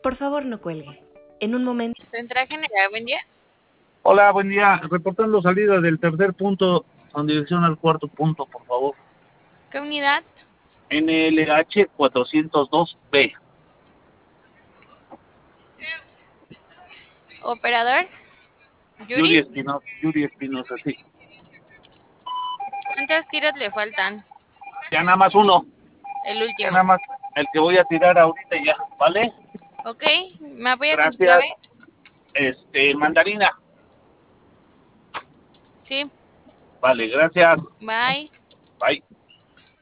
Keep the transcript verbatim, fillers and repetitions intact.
Por favor, no cuelgue. En un momento. Central General, buen día. Hola, buen día. Reportando salida del tercer punto con dirección al cuarto punto, por favor. ¿Qué unidad? N L H cuatrocientos dos B. Operador. Yuri Yuri. Espinosa, Yuri Espinosa, sí. ¿Cuántos tiros le faltan? Ya nada más uno. El Ya último. nada más el que voy a tirar ahorita ya, ¿vale? Ok, ¿me apoya con su Gracias. clave? Este, mandarina. Sí. Vale, gracias. Bye. Bye.